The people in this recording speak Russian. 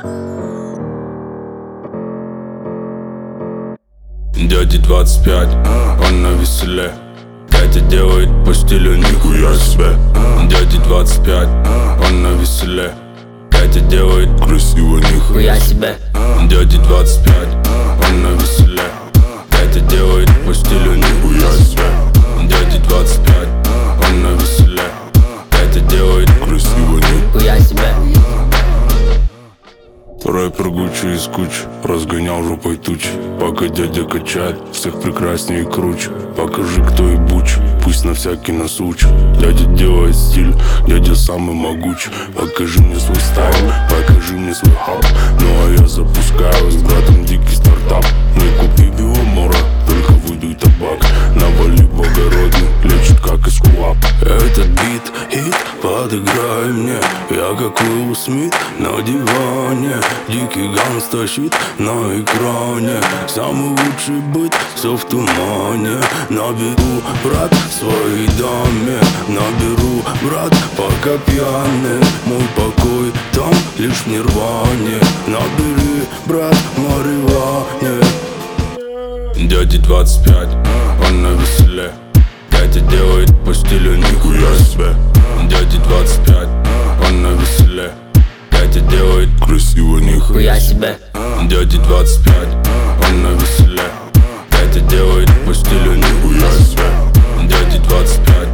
Дяде 25, он на веселе. Катя делает по стилю нихуя себе. Дяде 25, он на веселе. Катя делает красиво нихуя себе. Дяде 25, он на веселе. Катя делает по стилю нихуя себе. Дяде 25, он на веселе. Катя делает красиво нихуя себе. Рэпер Гуччи из куч разгонял жопой тучи. Пока дядя качает, всех прекраснее и круче. Покажи, кто и буч, пусть на всякий насуч. Дядя делает стиль, дядя самый могучий. Покажи мне свой стайл, покажи мне свой хаб. Ну а я запускаю с братом дикий стартап. Не купи беломора, только выйду и табак. Навали благородный, лечит как эскулап. Этот бит, хит, подыграй мне. Я как Уилл Смит на диване. Дикий ганста щит на экране. Самый лучший быт, все в тумане. Наберу, брат, в своей даме. Наберу, брат, пока пьяный. Мой покой там лишь в нирване. Набери, брат, марихуане. Дяде 25, он на веселе. Катя делает по стилю нихуя себе. Дяде 25, он на веселе. Катя делает красиво нихуя себе. Дяде 25, он на веселе. Катя делает по стилю нихуя себе. Дяде 25,